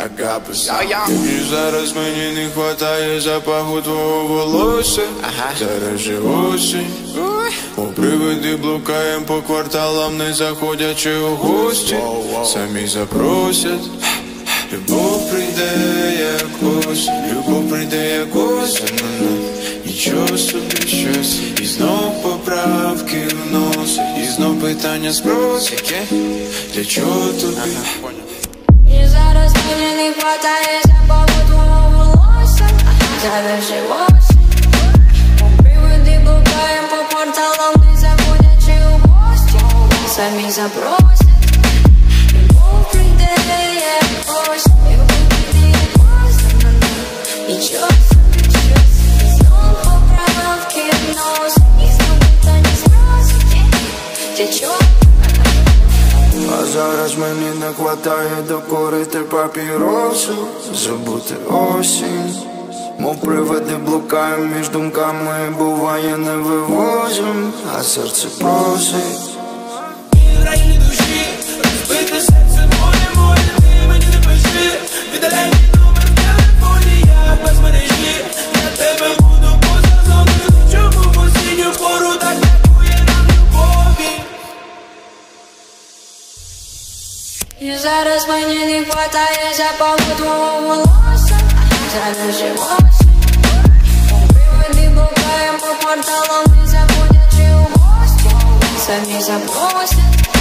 І зараз мені не хватає запаху твого волосся. Зараз же осінь. Мов привиди блукаєм по кварталам, не заходячи у гості. Самі запросять. Любов прийде як осінь, любов прийде як осінь. Нічого собі щось. І знов поправки вносить, і знов питання спросить. Для чого тобі? І зараз мені не хватає запаху твого волосся. Зараз же осінь. Привиди блукаєм по кварталам, не заходячи у гості. Самі запросять. Любов прийде як осінь, любов прийде як осінь. Нічого собі щось. І знов поправки вносить, і знов питання спросить. Для чого? А зараз мені не хватає докурити папіросу, забути осінь. Мов привиди блукаєм між думками, буває не вивозим, а серце просить. В районі душі, розбите серце моє, ти мені не пиши. Віддаляй мій номер в телефоні, я без мережі. Я тебе буду поза зоною, чому в осінню пору так бракує нам любові. І зараз мені не хватає запаху твого волосся. Зараз же осінь. Привиди блукаєм по кварталам, не заходячи у гості. Самі запросять.